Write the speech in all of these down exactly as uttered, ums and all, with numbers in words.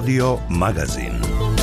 Radio Magazin.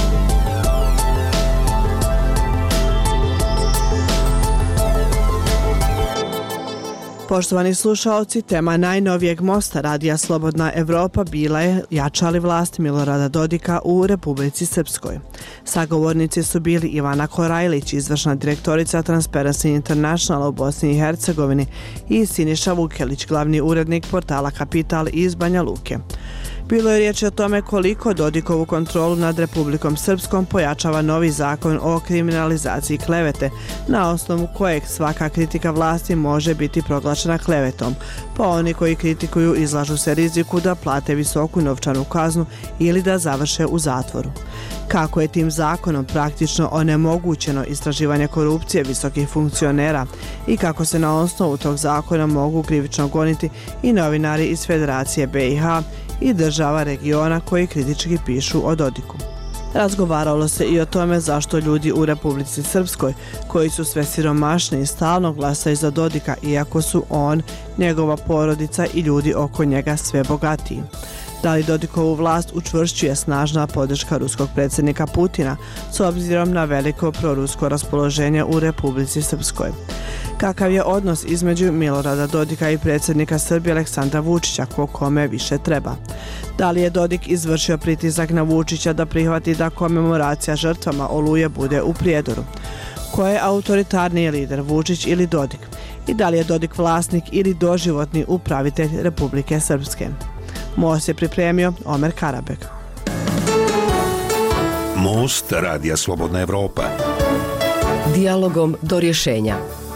Poštovani slušaoci, tema najnovijeg mosta Radija Slobodna Evropa bila je jača li vlast Milorada Dodika u Republici Srpskoj. Sagovornici su bili Ivana Korajlić, izvršna direktorica Transparency International u Bosni i Hercegovini, i Siniša Vukelić, glavni urednik portala Kapital iz Banja Luke. Bilo je riječ o tome koliko Dodikovu kontrolu nad Republikom Srpskom pojačava novi zakon o kriminalizaciji klevete, na osnovu kojeg svaka kritika vlasti može biti proglašena klevetom, pa oni koji kritikuju izlažu se riziku da plate visoku novčanu kaznu ili da završe u zatvoru. Kako je tim zakonom praktično onemogućeno istraživanje korupcije visokih funkcionera i kako se na osnovu tog zakona mogu krivično goniti i novinari iz Federacije be i ha i država regiona koji kritički pišu o Dodiku. Razgovaralo se i o tome zašto ljudi u Republici Srpskoj, koji su sve siromašni, stalno glasaju za Dodika, iako su on, njegova porodica i ljudi oko njega sve bogatiji. Da li Dodikovu vlast učvršćuje snažna podrška ruskog predsjednika Putina s obzirom na veliko prorusko raspoloženje u Republici Srpskoj? Kakav je odnos između Milorada Dodika i predsjednika Srbije Aleksandra Vučića, ko kome više treba? Da li je Dodik izvršio pritisak na Vučića da prihvati da komemoracija žrtvama Oluje bude u Prijedoru? Ko je autoritarniji lider, Vučić ili Dodik? I da li je Dodik vlasnik ili doživotni upravitelj Republike Srpske? Most je pripremio Omer Karabek. Most Radija Slobodna Evropa. Dijalogom do rješenja.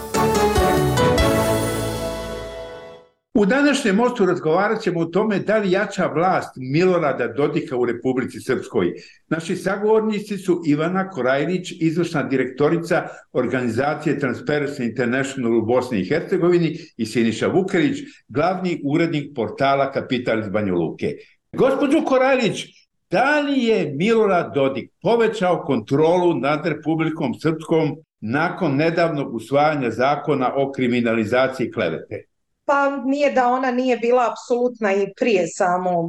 U današnjem mostu razgovarat ćemo o tome da li jača vlast Milorada Dodika u Republici Srpskoj. Naši sagovornici su Ivana Korajlić, izvršna direktorica organizacije Transparency International u Bosni i Hercegovini, i Siniša Vukelić, glavni urednik portala Kapital iz Banja Luke. Gospođo Korajlić, da li je Milorad Dodik povećao kontrolu nad Republikom Srpskom nakon nedavnog usvajanja zakona o kriminalizaciji klevete? Pa nije da ona nije bila apsolutna i prije samog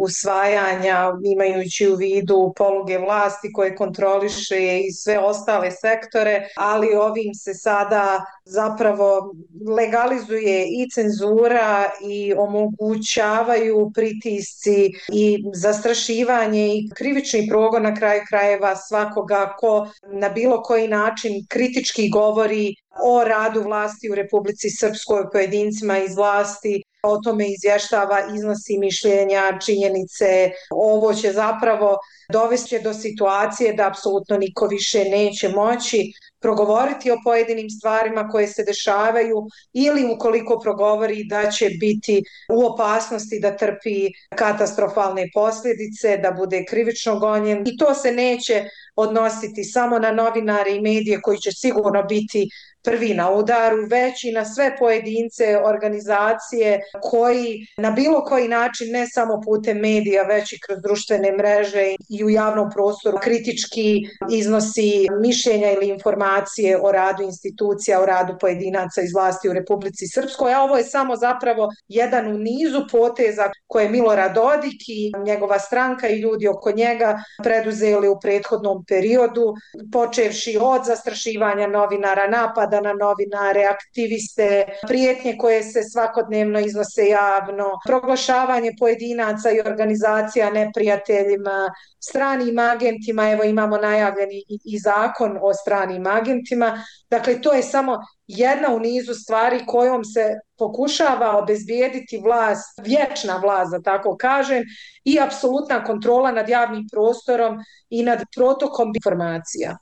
usvajanja, imajući u vidu poluge vlasti koje kontroliše i sve ostale sektore, ali ovim se sada zapravo legalizuje i cenzura i omogućavaju pritisci i zastrašivanje i krivični progon na kraju krajeva svakoga ko na bilo koji način kritički govori o radu vlasti u Republici Srpskoj, pojedincima iz vlasti, o tome izvještava, iznosi mišljenja, činjenice. Ovo će zapravo dovesti do situacije da apsolutno niko više neće moći progovoriti o pojedinim stvarima koje se dešavaju, ili ukoliko progovori da će biti u opasnosti da trpi katastrofalne posljedice, da bude krivično gonjen. I to se neće odnositi samo na novinare i medije koji će sigurno biti prvi na udaru, već i na sve pojedince, organizacije koji na bilo koji način, ne samo putem medija, već i kroz društvene mreže i u javnom prostoru kritički iznosi mišljenja ili informacije o radu institucija, o radu pojedinaca iz vlasti u Republici Srpskoj. A ovo je samo zapravo jedan u nizu poteza koje Milorad Dodik i njegova stranka i ljudi oko njega preduzeli u prethodnom periodu, počevši od zastrašivanja novinara, napada na novinare, aktiviste, prijetnje koje se svakodnevno iznose javno, proglašavanje pojedinaca i organizacija neprijateljima, stranim agentima. Evo imamo najavljeni i, i zakon o stranim agentima. Dakle, to je samo jedna u nizu stvari kojom se pokušava obezbijediti vlast, vječna vlast, da tako kažem, i apsolutna kontrola nad javnim prostorom i nad protokom informacija.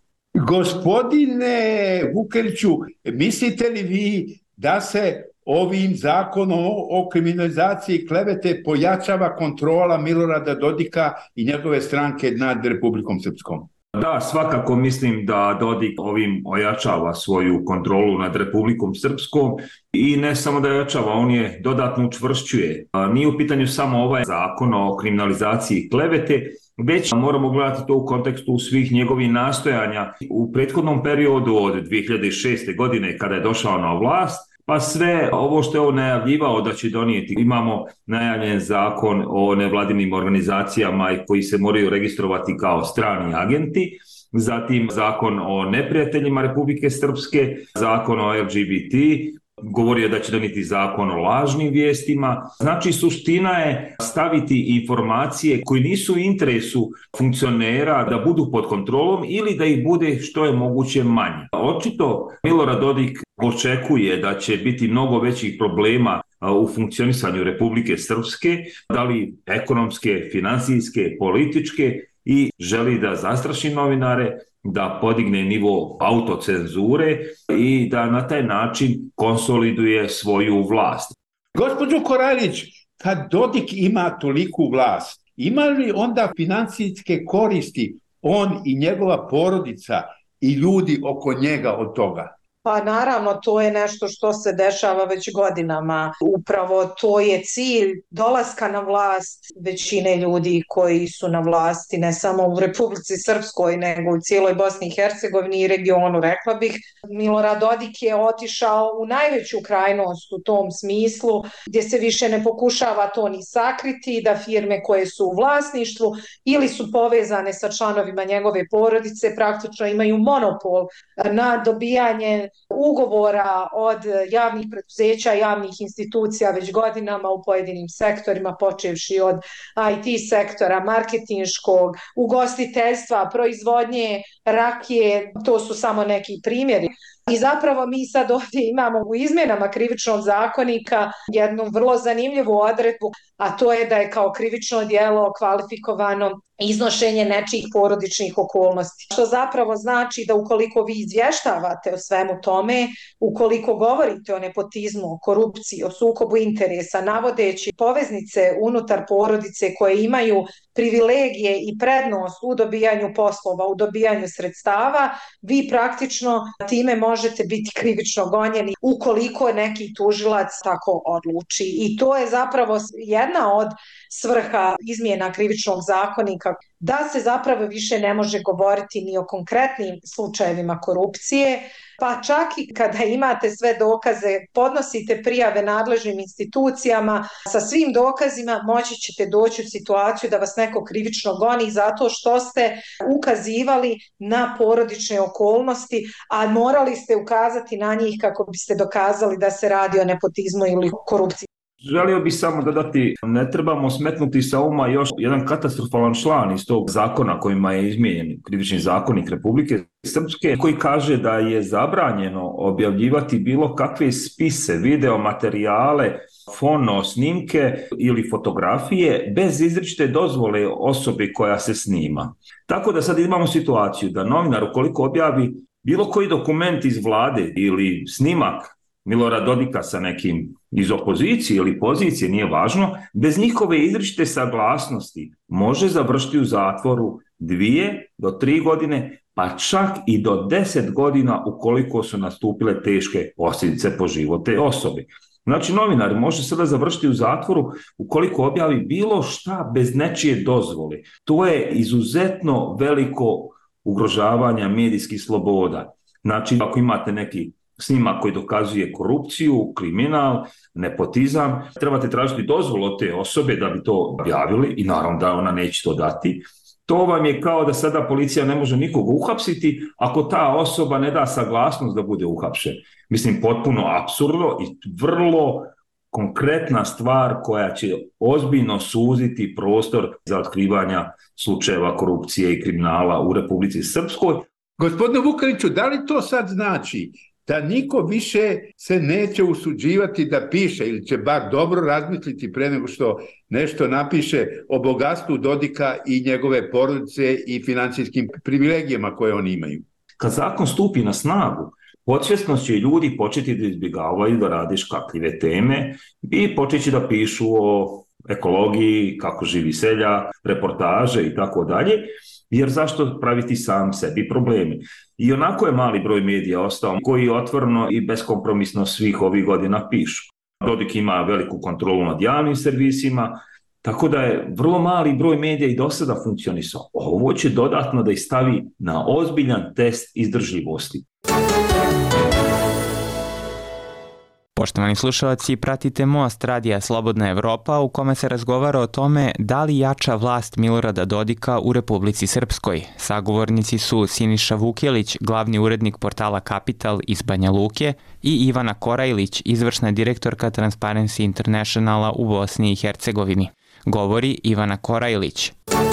Gospodine Vukeliću, mislite li vi da se ovim zakonom o kriminalizaciji klevete pojačava kontrola Milorada Dodika i njegove stranke nad Republikom Srpskom? Da, svakako mislim da Dodik ovim ojačava svoju kontrolu nad Republikom Srpskom i ne samo da ojačava, on je dodatno učvršćuje. Nije u pitanju samo ovaj zakon o kriminalizaciji klevete, već moramo gledati to u kontekstu svih njegovih nastojanja u prethodnom periodu od dvije hiljade šeste. godine kada je došao na vlast, pa sve ovo što je on najavljivao da će donijeti. Imamo najavljen zakon o nevladinim organizacijama koji se moraju registrovati kao strani agenti, zatim zakon o neprijateljima Republike Srpske, zakon o L G B T, govorio da će donijeti zakon o lažnim vijestima. Znači, suština je staviti informacije koje nisu u interesu funkcionera da budu pod kontrolom ili da ih bude što je moguće manje. Očito Milorad Dodik očekuje da će biti mnogo većih problema u funkcionisanju Republike Srpske, da li ekonomske, finansijske, političke, i želi da zastraši novinare, da podigne nivo autocenzure i da na taj način konsoliduje svoju vlast. Gospođo Korajlić, kad Dodik ima toliku vlast, ima li onda financijske koristi on i njegova porodica i ljudi oko njega od toga? Pa naravno, to je nešto što se dešava već godinama. Upravo to je cilj dolaska na vlast većine ljudi koji su na vlasti, ne samo u Republici Srpskoj, nego u cijeloj Bosni i Hercegovini i regionu, rekla bih. Milorad Dodik je otišao u najveću krajnost u tom smislu, gdje se više ne pokušava to ni sakriti, da firme koje su u vlasništvu ili su povezane sa članovima njegove porodice praktično imaju monopol na dobijanje ugovora od javnih preduzeća, javnih institucija već godinama u pojedinim sektorima, počevši od I T sektora, marketinškog, ugostiteljstva, proizvodnje rakije, to su samo neki primjeri. I zapravo mi sad ovdje imamo u izmjenama krivičnog zakonika jednu vrlo zanimljivu odredbu, a to je da je kao krivično djelo kvalifikovano iznošenje nečijih porodičnih okolnosti. Što zapravo znači da ukoliko vi izvještavate o svemu tome, ukoliko govorite o nepotizmu, o korupciji, o sukobu interesa, navodeći poveznice unutar porodice koje imaju privilegije i prednost u dobijanju poslova, u dobijanju sredstava, vi praktično time možete biti krivično gonjeni ukoliko neki tužilac tako odluči. I to je zapravo jedna od svrha izmjena krivičnog zakonika, da se zapravo više ne može govoriti ni o konkretnim slučajevima korupcije, pa čak i kada imate sve dokaze, podnosite prijave nadležnim institucijama, sa svim dokazima moći ćete doći u situaciju da vas neko krivično goni zato što ste ukazivali na porodične okolnosti, a morali ste ukazati na njih kako biste dokazali da se radi o nepotizmu ili korupciji. Želio bih samo dodati, ne trebamo smetnuti sa uma još jedan katastrofalan član iz tog zakona kojima je izmijenjen krivični zakonik Republike Srpske, koji kaže da je zabranjeno objavljivati bilo kakve spise, video materijale, fono, snimke ili fotografije bez izričite dozvole osobe koja se snima. Tako da sad imamo situaciju da novinar ukoliko objavi bilo koji dokument iz vlade ili snimak Milorada Dodika sa nekim iz opozicije ili pozicije, nije važno, bez njihove izričite saglasnosti može završiti u zatvoru dvije do tri godine, pa čak i do deset godina ukoliko su nastupile teške posljedice po život te osobe. Znači, novinar može sada završiti u zatvoru ukoliko objavi bilo šta bez nečije dozvole. To je izuzetno veliko ugrožavanje medijskih sloboda. Znači, ako imate neki snimak koji dokazuje korupciju, kriminal, nepotizam, trebate tražiti dozvolu od te osobe da bi to objavili i naravno da ona neće to dati. To vam je kao da sada policija ne može nikoga uhapsiti ako ta osoba ne da saglasnost da bude uhapšen. Mislim, potpuno apsurdno i vrlo konkretna stvar koja će ozbiljno suziti prostor za otkrivanja slučajeva korupcije i kriminala u Republici Srpskoj. Gospodine Vukeliću, da li to sad znači da niko više se neće usuđivati da piše ili će bar dobro razmisliti pre nego što nešto napiše o bogatstvu Dodika i njegove porodice i financijskim privilegijama koje oni imaju? Kad zakon stupi na snagu, podsvjesno će ljudi početi da izbjegavaju da rade škakljive teme i počeći da pišu o ekologiji, kako živi seljak, reportaže i tako dalje. Jer zašto praviti sam sebi problemi? I onako je mali broj medija ostao koji otvoreno i beskompromisno svih ovih godina pišu. Dodik ima veliku kontrolu nad javnim servisima, tako da je vrlo mali broj medija i do sada funkcionisao. Ovo će dodatno da ih stavi na ozbiljan test izdržljivosti. Poštovani slušalci, pratite Most radija Slobodna Evropa u kome se razgovara o tome da li jača vlast Milorada Dodika u Republici Srpskoj. Sagovornici su Siniša Vukjelić, glavni urednik portala Kapital iz Banja Luke, i Ivana Korajlić, izvršna direktorka Transparency Internationala u Bosni i Hercegovini. Govori Ivana Korajlić.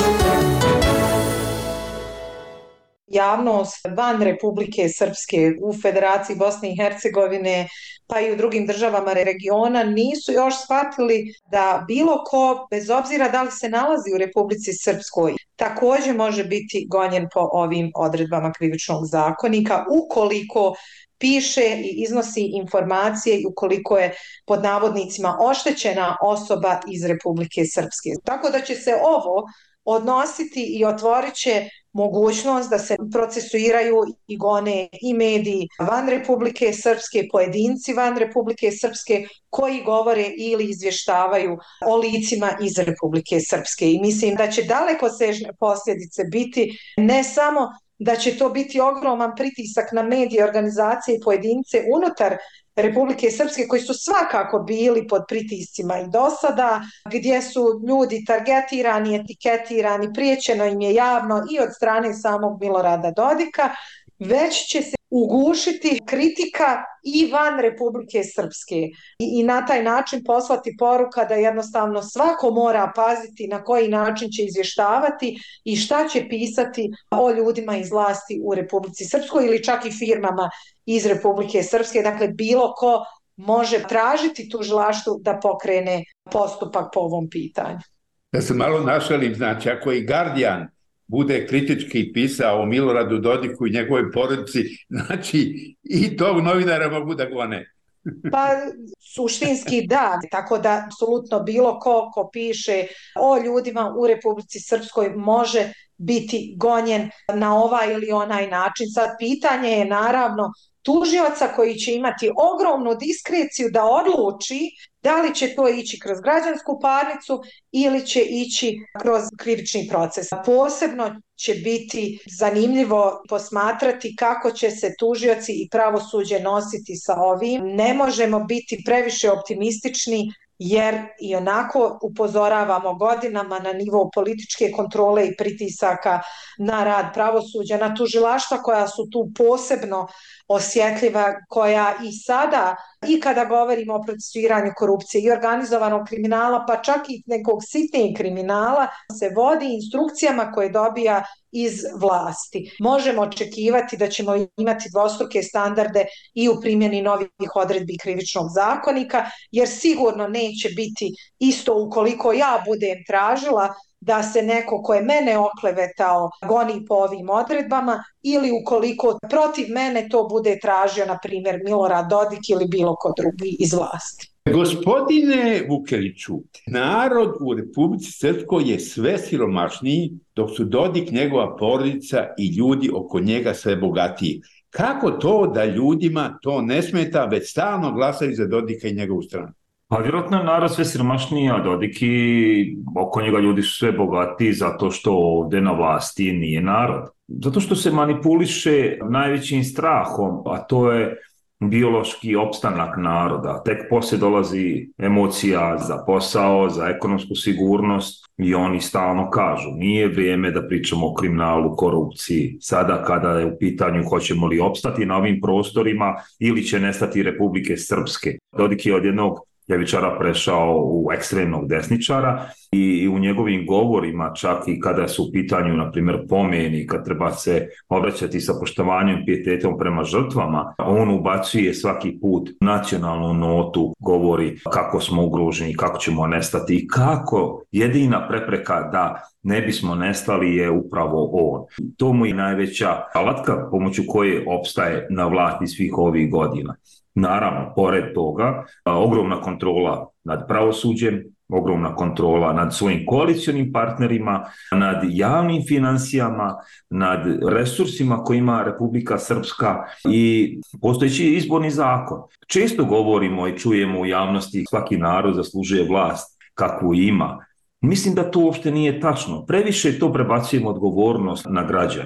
Javnost van Republike Srpske u Federaciji Bosne i Hercegovine pa i u drugim državama regiona nisu još shvatili da bilo ko, bez obzira da li se nalazi u Republici Srpskoj, također može biti gonjen po ovim odredbama Krivičnog zakonika ukoliko piše i iznosi informacije i ukoliko je pod navodnicima oštećena osoba iz Republike Srpske. Tako da će se ovo odnositi i otvorit će mogućnost da se procesuiraju i gone i mediji van Republike Srpske, pojedinci van Republike Srpske koji govore ili izvještavaju o licima iz Republike Srpske. I mislim da će dalekosežne posljedice biti ne samo da će to biti ogroman pritisak na medije, organizacije i pojedince unutar Republike Srpske koji su svakako bili pod pritiscima i do sada, gdje su ljudi targetirani, etiketirani, priječeno im je javno i od strane samog Milorada Dodika, već će se ugušiti kritika i van Republike Srpske i, i na taj način poslati poruka da jednostavno svako mora paziti na koji način će izvještavati i šta će pisati o ljudima iz vlasti u Republici Srpskoj ili čak i firmama iz Republike Srpske. Dakle, bilo ko može tražiti tužilaštvu da pokrene postupak po ovom pitanju. Da se malo našalim, znači ako i Guardian bude kritički pisao o Miloradu Dodiku i njegove porodici, znači i to novinara mogu da gone. Pa suštinski da, tako da apsolutno bilo ko ko piše o ljudima u Republici Srpskoj može biti gonjen na ovaj ili onaj način. Sad pitanje je naravno tužioca koji će imati ogromnu diskreciju da odluči da li će to ići kroz građansku parnicu ili će ići kroz krivični proces. Posebno će biti zanimljivo posmatrati kako će se tužioci i pravosuđe nositi sa ovim. Ne možemo biti previše optimistični jer i onako upozoravamo godinama na nivou političke kontrole i pritisaka na rad pravosuđa, na tužilaštva koja su tu posebno osjetljiva, koja i sada, i kada govorimo o procesuiranju korupcije i organizovanog kriminala, pa čak i nekog sitnijeg kriminala, se vodi instrukcijama koje dobija iz vlasti. Možemo očekivati da ćemo imati dvostruke standarde i u primjeni novih odredbi Krivičnog zakonika, jer sigurno neće biti isto ukoliko ja budem tražila da se neko ko je mene oklevetao goni po ovim odredbama ili ukoliko protiv mene to bude tražio, na primjer, Milorad Dodik ili bilo ko drugi iz vlasti. Gospodine Vukeliću, narod u Republici Srpskoj je sve siromašniji, dok su Dodik, njegova porodica i ljudi oko njega sve bogatiji. Kako to da ljudima to ne smeta, već stalno glasaju za Dodika i njegovu stranu? Pa vjerojatno je narod sve siromašniji, a Dodik i oko njega ljudi su sve bogatiji zato što ovdje na vlasti nije narod. Zato što se manipuliše najvećim strahom, a to je biološki opstanak naroda. Tek poslije dolazi emocija za posao, za ekonomsku sigurnost i oni stalno kažu nije vrijeme da pričamo o kriminalu, korupciji. Sada kada je u pitanju hoćemo li opstati na ovim prostorima ili će nestati Republike Srpske. Dodik je od jednog ljevičara prešao u ekstremnog desničara i u njegovim govorima, čak i kada su u pitanju, na primjer, pomeni, kad treba se obraćati sa poštovanjem, pijetetom prema žrtvama, on ubacuje svaki put nacionalnu notu, govori kako smo ugroženi, kako ćemo nestati i kako jedina prepreka da ne bismo nestali je upravo on. To mu je najveća alatka pomoću koje opstaje na vlasti svih ovih godina. Naravno, pored toga, ogromna kontrola nad pravosuđem, ogromna kontrola nad svojim koalicionim partnerima, nad javnim financijama, nad resursima koje ima Republika Srpska i postojeći izborni zakon. Često govorimo i čujemo u javnosti svaki narod zaslužuje vlast kakvu ima. Mislim da to uopšte nije tačno. Previše to prebacujemo odgovornost na građane.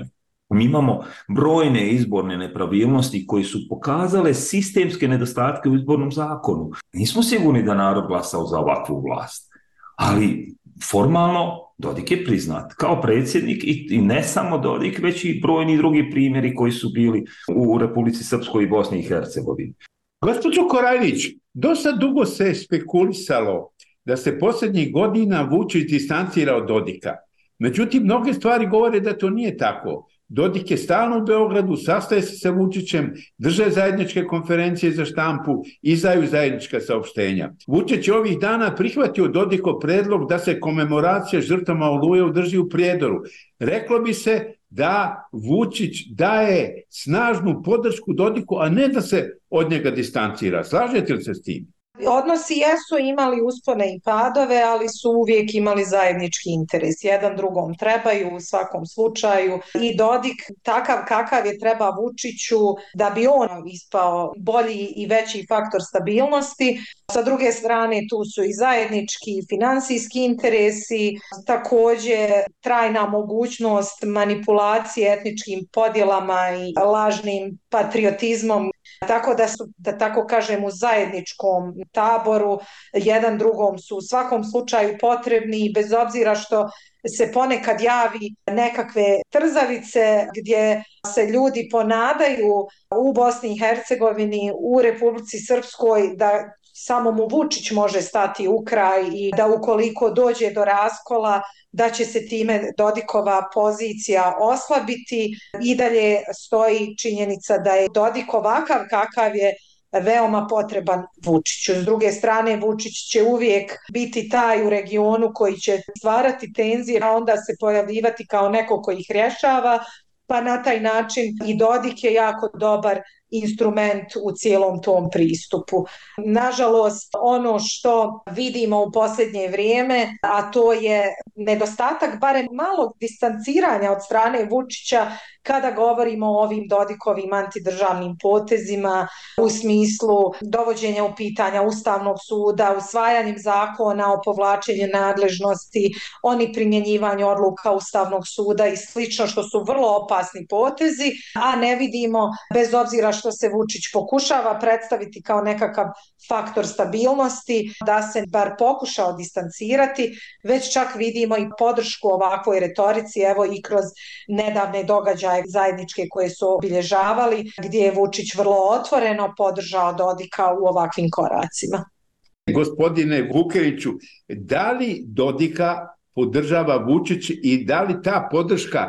Mi imamo brojne izborne nepravilnosti koji su pokazale sistemske nedostatke u izbornom zakonu. Nismo sigurni da narod glasao za ovakvu vlast, ali formalno Dodik je priznat kao predsjednik i ne samo Dodik, već i brojni drugi primjeri koji su bili u Republici Srpskoj i Bosni i Hercegovini. Gospođo Korajlić, dosta dugo se spekulisalo da se posljednjih godina Vučić distancira od Dodika. Međutim, mnoge stvari govore da to nije tako. Dodik je stalno u Beogradu, sastaje se sa Vučićem, drže zajedničke konferencije za štampu, izdaju zajednička saopštenja. Vučić je ovih dana prihvatio Dodikov predlog da se komemoracija žrtvama Oluje održi u Prijedoru. Reklo bi se da Vučić daje snažnu podršku Dodiku, a ne da se od njega distancira. Slažete li se s tim? Odnosi jesu imali uspone i padove, ali su uvijek imali zajednički interes. Jedan drugom trebaju u svakom slučaju i Dodik takav kakav je treba Vučiću da bi on ispao bolji i veći faktor stabilnosti. Sa druge strane tu su i zajednički finansijski interesi, također trajna mogućnost manipulacije etničkim podjelama i lažnim patriotizmom. Tako da su, da tako kažem, u zajedničkom taboru, jedan drugom su u svakom slučaju potrebni i bez obzira što se ponekad javi nekakve trzavice gdje se ljudi ponadaju u Bosni i Hercegovini, u Republici Srpskoj da samo mu Vučić može stati u kraj i da ukoliko dođe do raskola da će se time Dodikova pozicija oslabiti. I dalje stoji činjenica da je Dodik ovakav kakav je veoma potreban Vučiću. S druge strane, Vučić će uvijek biti taj u regionu koji će stvarati tenzije, a onda se pojavljivati kao neko koji ih rješava, pa na taj način i Dodik je jako dobar instrument u cijelom tom pristupu. Nažalost, ono što vidimo u posljednje vrijeme, a to je nedostatak barem malog distanciranja od strane Vučića kada govorimo o ovim Dodikovim antidržavnim potezima u smislu dovođenja u pitanja Ustavnog suda, usvajanjem zakona o povlačenju nadležnosti, oni primjenjivanju odluka Ustavnog suda i slično, što su vrlo opasni potezi, a ne vidimo, bez obzira što se Vučić pokušava predstaviti kao nekakav faktor stabilnosti, da se bar pokušao distancirati, već čak vidimo i podršku ovakvoj retorici, evo i kroz nedavne događaje zajedničke koje su obilježavali, gdje je Vučić vrlo otvoreno podržao Dodika u ovakvim koracima. Gospodine Vukeliću, da li Dodika podržava Vučić i da li ta podrška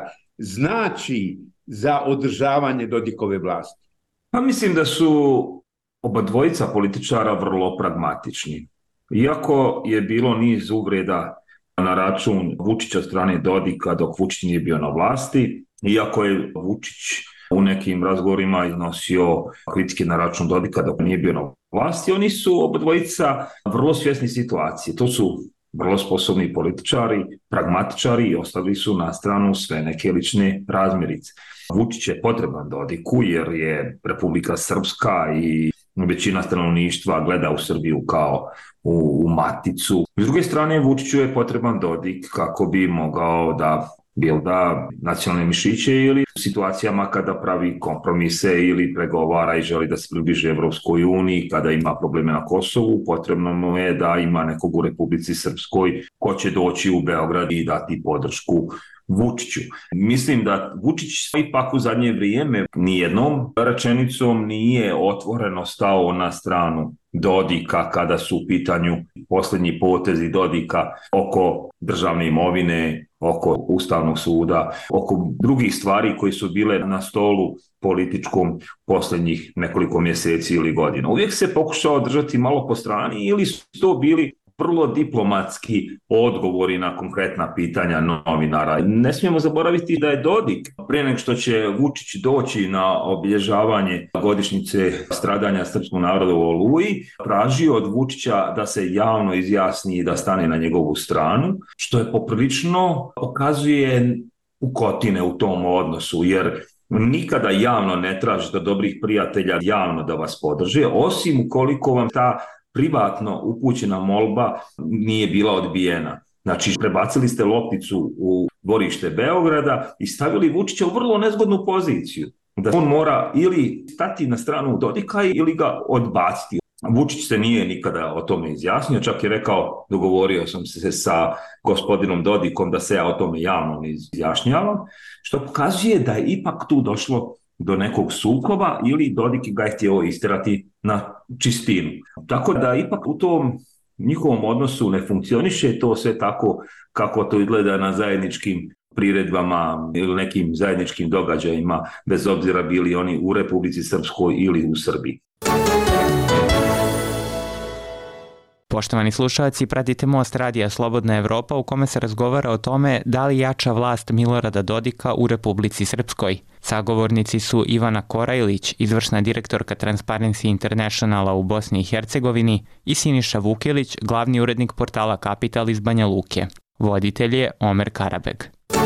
znači za održavanje Dodikove vlasti? Pa mislim da su oba dvojica političara vrlo pragmatični. Iako je bilo niz uvreda na račun Vučića od strane Dodika dok Vučić nije bio na vlasti, iako je Vučić u nekim razgovorima iznosio kritike na račun Dodika dok nije bio na vlasti, oni su oba dvojica vrlo svjesni situacije. To su vrlo sposobni političari, pragmatičari i ostavili su na stranu sve neke lične razmirice. Vučić je potreban Dodiku jer je Republika Srpska i većina stanovništva gleda u Srbiju kao u, u maticu. S druge strane, Vučiću je potreban Dodik kako bi mogao da bil da nacionalne mišiće ili u situacijama kada pravi kompromise ili pregovara i želi da se približi Evropskoj uniji, kada ima probleme na Kosovu, potrebno mu je da ima nekog u Republici Srpskoj ko će doći u Beograd i dati podršku Vučiću. Mislim da Vučić ipak u zadnje vrijeme nijednom rečenicom nije otvoreno stao na stranu Dodika kada su u pitanju posljednji potezi Dodika oko državne imovine, oko Ustavnog suda, oko drugih stvari koje su bile na stolu političkom posljednjih nekoliko mjeseci ili godina. Uvijek se pokušao držati malo po strani ili su to bili vrlo diplomatski odgovori na konkretna pitanja novinara. Ne smijemo zaboraviti da je Dodik, prije nego što će Vučić doći na obilježavanje godišnjice stradanja srpskog naroda u Oluji, tražio od Vučića da se javno izjasni i da stane na njegovu stranu, što je poprilično pokazuje ukotine u tom odnosu, jer nikada javno ne tražite od dobrih prijatelja javno da vas podrže, osim ukoliko vam ta privatno upućena molba nije bila odbijena. Znači, prebacili ste lopticu u dvorište Beograda i stavili Vučića u vrlo nezgodnu poziciju. Da on mora ili stati na stranu Dodika ili ga odbaciti. Vučić se nije nikada o tome izjasnio, čak je rekao, dogovorio sam se sa gospodinom Dodikom da se ja o tome javno ne izjašnjavam, što pokazuje da je ipak tu došlo do nekog sukoba ili Dodik ga je htio isterati na čistinu. Tako da ipak u tom njihovom odnosu ne funkcioniše to sve tako kako to izgleda na zajedničkim priredbama ili nekim zajedničkim događajima, bez obzira bili oni u Republici Srpskoj ili u Srbiji. Poštovani slušalci, pratite Most radija Slobodna Evropa u kome se razgovara o tome da li jača vlast Milorada Dodika u Republici Srpskoj. Sagovornici su Ivana Korajlić, izvršna direktorka Transparency Internationala u Bosni i Hercegovini, i Siniša Vukilić, glavni urednik portala Kapital iz Banja Luke. Voditelj je Omer Karabeg.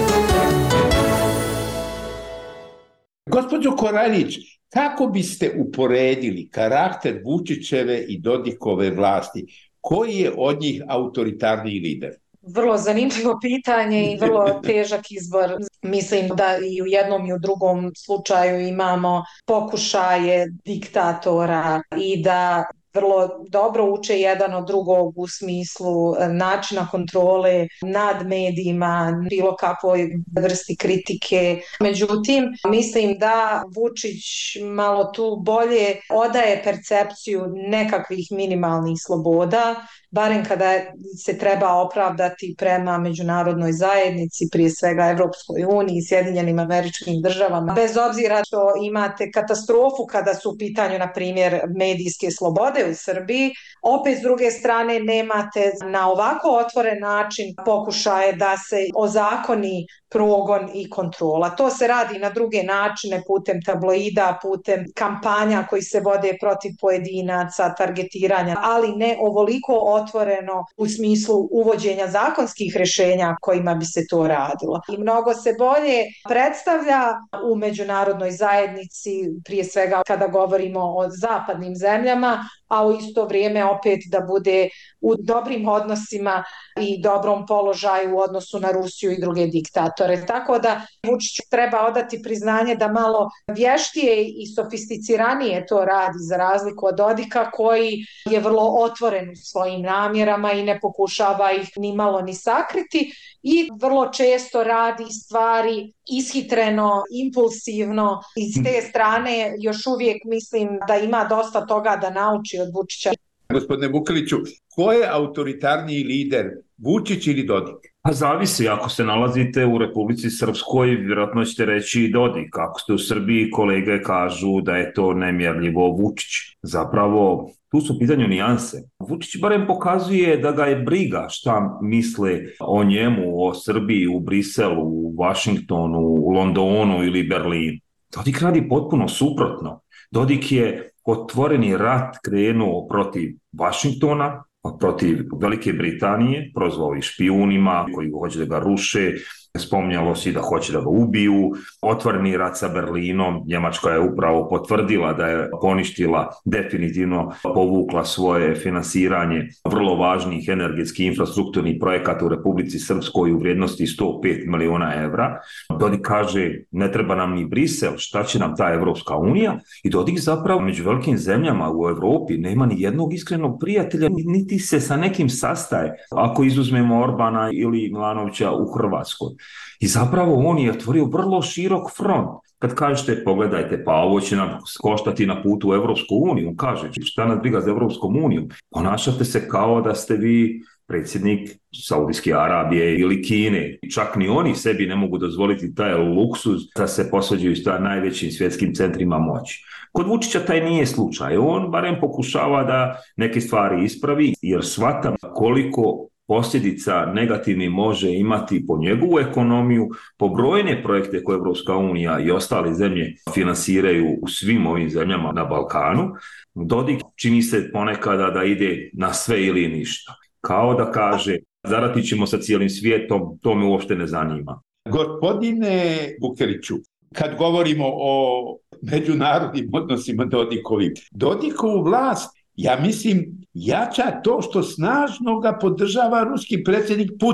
Gospođo Korajlić, kako biste uporedili karakter Vučićeve i Dodikove vlasti? Koji je od njih autoritarniji lider? Vrlo zanimljivo pitanje i vrlo težak izbor. Mislim da i u jednom i u drugom slučaju imamo pokušaje diktatora i da vrlo dobro uče jedan od drugog u smislu načina kontrole nad medijima, bilo kakvoj vrsti kritike. Međutim, mislim da Vučić malo tu bolje odaje percepciju nekakvih minimalnih sloboda, barem kada se treba opravdati prema međunarodnoj zajednici, prije svega Evropskoj uniji, Sjedinjenim Američkim Državama. Bez obzira što imate katastrofu kada su u pitanju, na primjer, medijske slobode u Srbiji, opet s druge strane nemate na ovako otvoren način pokušaje da se ozakoni progon i kontrola. To se radi na druge načine, putem tabloida, putem kampanja koji se vode protiv pojedinaca, targetiranja, ali ne ovoliko otvoreno u smislu uvođenja zakonskih rješenja kojima bi se to radilo. I mnogo se bolje predstavlja u međunarodnoj zajednici, prije svega kada govorimo o zapadnim zemljama, a u isto vrijeme opet da bude u dobrim odnosima i dobrom položaju u odnosu na Rusiju i druge diktatore. Tako da Vučiću treba odati priznanje da malo vještije i sofisticiranije to radi, za razliku od Dodika koji je vrlo otvoren u svojim namjerama i ne pokušava ih ni malo ni sakriti i vrlo često radi stvari ishitreno, impulsivno. I s te strane još uvijek mislim da ima dosta toga da nauči od Vučića. Gospodine Vukiliću, ko je autoritarniji lider, Vučić ili Dodik? Pa zavisi, ako se nalazite u Republici Srpskoj, vjerojatno ćete reći Dodik. Ako ste u Srbiji, kolege kažu da je to nemjerljivo Vučić. Zapravo, tu su pitanju nijanse. Vučić barem pokazuje da ga je briga šta misle o njemu, o Srbiji, u Briselu, u Vašingtonu, u Londonu ili Berlinu. Dodik radi potpuno suprotno. Dodik je otvoreni rat krenuo protiv Vašingtona, protiv Velike Britanije, prozvao ih špijunima koji hoće da ga ruše, spominjalo se da hoće da ga ubiju, otvoreni rat sa Berlinom, Njemačka je upravo potvrdila da je poništila, definitivno povukla svoje finansiranje vrlo važnih energetskih infrastrukturnih projekata u Republici Srpskoj u vrijednosti sto pet miliona evra. Dodik kaže, ne treba nam ni Brisel, šta će nam ta Evropska unija? I Dodik zapravo među velikim zemljama u Evropi nema ni jednog iskrenog prijatelja, niti se sa nekim sastaje, ako izuzmemo Orbana ili Milanovića u Hrvatskoj. I zapravo on je otvorio vrlo širok front. Kad kažete, pogledajte, pa ovo će nam koštati na putu u Evropsku uniju, on kaže, šta nas briga za Evropskom unijom? Ponašate se kao da ste vi predsjednik Saudijske Arabije ili Kine. Čak ni oni sebi ne mogu dozvoliti taj luksuz da se posvađaju sa najvećim svjetskim centrima moći. Kod Vučića taj nije slučaj. On barem pokušava da neke stvari ispravi, jer shvata koliko posljedica negativni može imati po njegovu ekonomiju, po brojne projekte koje Evropska unija i ostale zemlje finansiraju u svim ovim zemljama na Balkanu. Dodik čini se ponekada da ide na sve ili ništa. Kao da kaže, zaratit ćemo sa cijelim svijetom, to me uopšte ne zanima. Gospodine Vukiliću, kad govorimo o međunarodnim odnosima Dodikovim, Dodikovu vlast, ja mislim, jača to što snažno ga podržava ruski predsjednik Putin.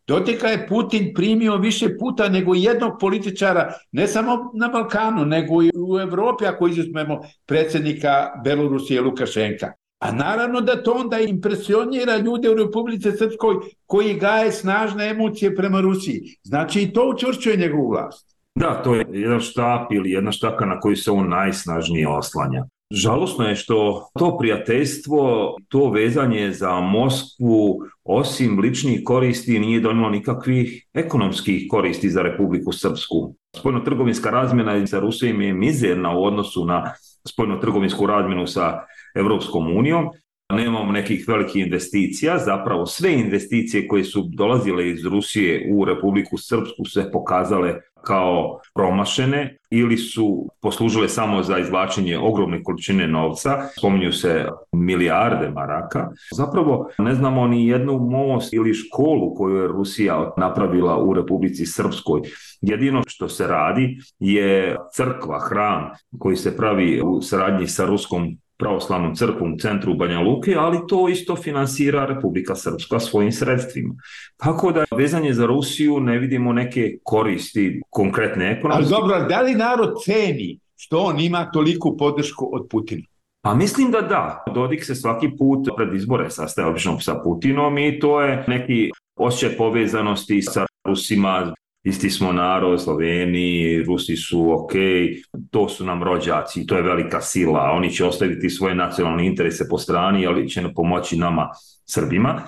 Dodika je Putin primio više puta nego jednog političara, ne samo na Balkanu, nego i u Evropi, ako izuzmemo predsjednika Belorusije Lukašenka. A naravno da to onda impresionira ljude u Republici Srpskoj koji gaje snažne emocije prema Rusiji. Znači i to učvršćuje njegovu vlast. Da, to je jedan štap ili jedna štaka na koju se on najsnažnije oslanja. Žalosno je što to prijateljstvo, to vezanje za Moskvu, osim ličnih koristi, nije donijelo nikakvih ekonomskih koristi za Republiku Srpsku. Spoljnotrgovinska razmjena sa Rusijom je mizerna u odnosu na spoljnotrgovinsku razmjenu sa Evropskom unijom. Nemamo nekih velikih investicija, zapravo sve investicije koje su dolazile iz Rusije u Republiku Srpsku se pokazale kao promašene ili su poslužile samo za izvlačenje ogromne količine novca, spominju se milijarde maraka. Zapravo ne znamo ni jednu most ili školu koju je Rusija napravila u Republici Srpskoj. Jedino što se radi je crkva, hram koji se pravi u saradnji sa Ruskom pravoslavnom crkvom u centru Banja Luke, ali to isto finansira Republika Srpska svojim sredstvima. Tako da vezanje za Rusiju ne vidimo neke koristi konkretne ekonomske. Ali dobro, da li narod ceni što on ima toliku podršku od Putina? Pa mislim da da. Dodik se svaki put pred izbore sastaje obično sa Putinom i to je neki osjećaj povezanosti sa Rusima. Isti smo narod, Sloveni, Rusi su ok, to su nam rođaci, to je velika sila, oni će ostaviti svoje nacionalne interese po strani, ali će pomoći nama Srbima.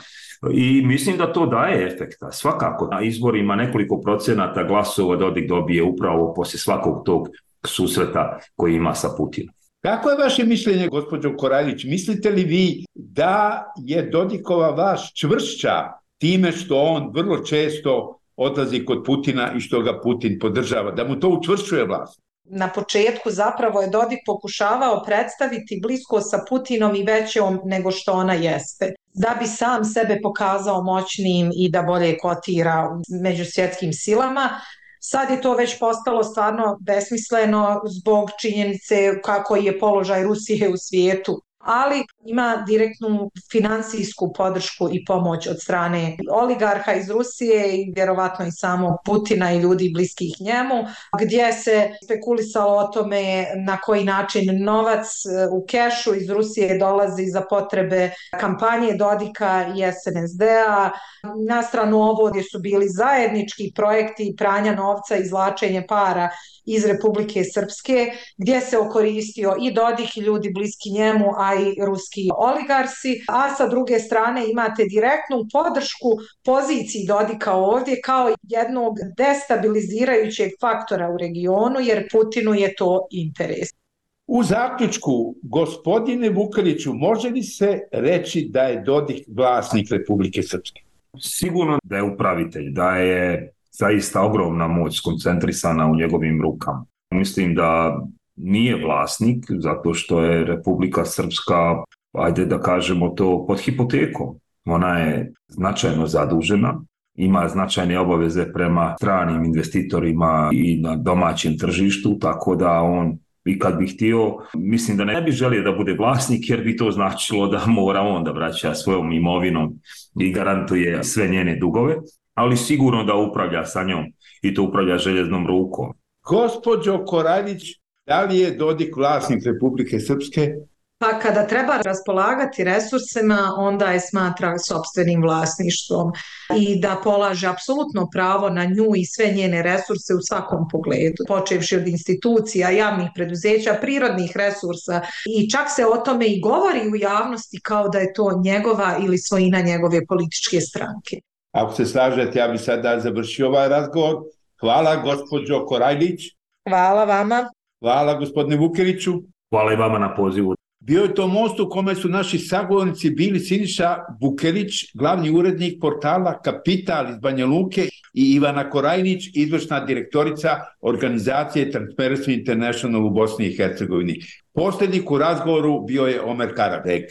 I mislim da to daje efekta. Svakako na izborima nekoliko procenata glasova Dodik dobije upravo poslije svakog tog susreta koji ima sa Putinom. Kako je vaše mišljenje, gospođo Korajlić? Mislite li vi da je Dodikova vaš čvršća time što on vrlo često odlazi kod Putina i što ga Putin podržava, da mu to učvršćuje vlast? Na početku zapravo je Dodik pokušavao predstaviti blisko sa Putinom i većom nego što ona jeste, da bi sam sebe pokazao moćnim i da bolje kotira među svjetskim silama. Sad je to već postalo stvarno besmisleno zbog činjenice kako je položaj Rusije u svijetu. Ali ima direktnu finansijsku podršku i pomoć od strane oligarha iz Rusije i vjerovatno i samog Putina i ljudi bliskih njemu, gdje se spekulisalo o tome na koji način novac u kešu iz Rusije dolazi za potrebe kampanje Dodika i es en es de-a. Na stranu ovo gdje su bili zajednički projekti pranja novca i izvlačenje para iz Republike Srpske, gdje se okoristio i Dodik i ljudi bliski njemu, a i ruski oligarsi, a sa druge strane imate direktnu podršku poziciji Dodika ovdje kao jednog destabilizirajućeg faktora u regionu, jer Putinu je to interes. U zaključku, gospodine Vukeliću, može li se reći da je Dodik vlasnik Republike Srpske? Sigurno da je upravitelj, da je zaista ogromna moć skoncentrisana u njegovim rukama. Mislim da nije vlasnik zato što je Republika Srpska, ajde da kažemo to, pod hipotekom. Ona je značajno zadužena, ima značajne obaveze prema stranim investitorima i na domaćem tržištu, tako da on i kad bi htio, mislim da ne bi želio da bude vlasnik jer bi to značilo da mora on da vraća svojom imovinom i garantuje sve njene dugove, ali sigurno da upravlja sa njom i to upravlja željeznom rukom. Gospođo Korajlić, da li je Dodik vlasnik Republike Srpske? Pa kada treba raspolagati resursima, onda je smatra sopstvenim vlasništvom i da polaže apsolutno pravo na nju i sve njene resurse u svakom pogledu, počevši od institucija, javnih preduzeća, prirodnih resursa i čak se o tome i govori u javnosti kao da je to njegova ili svojina njegove političke stranke. Ako se slažete, ja bih sada završio ovaj razgovor. Hvala gospođo Korajlić. Hvala vama. Hvala gospodine Vukeliću. Hvala i vama na pozivu. Bio je to most u kome su naši sagovornici bili Siniša Vukelić, glavni urednik portala Kapital iz Banja Luke, i Ivana Korajlić, izvršna direktorica organizacije Transparency International u Bosni i Hercegovini. Posljednik u razgovoru bio je Omer Karabeg.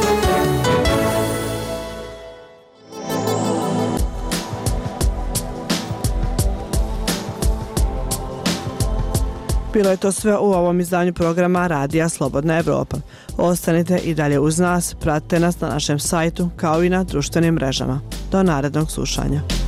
Bilo je to sve u ovom izdanju programa Radija Slobodna Evropa. Ostanite i dalje uz nas, pratite nas na našem sajtu kao i na društvenim mrežama. Do narednog slušanja.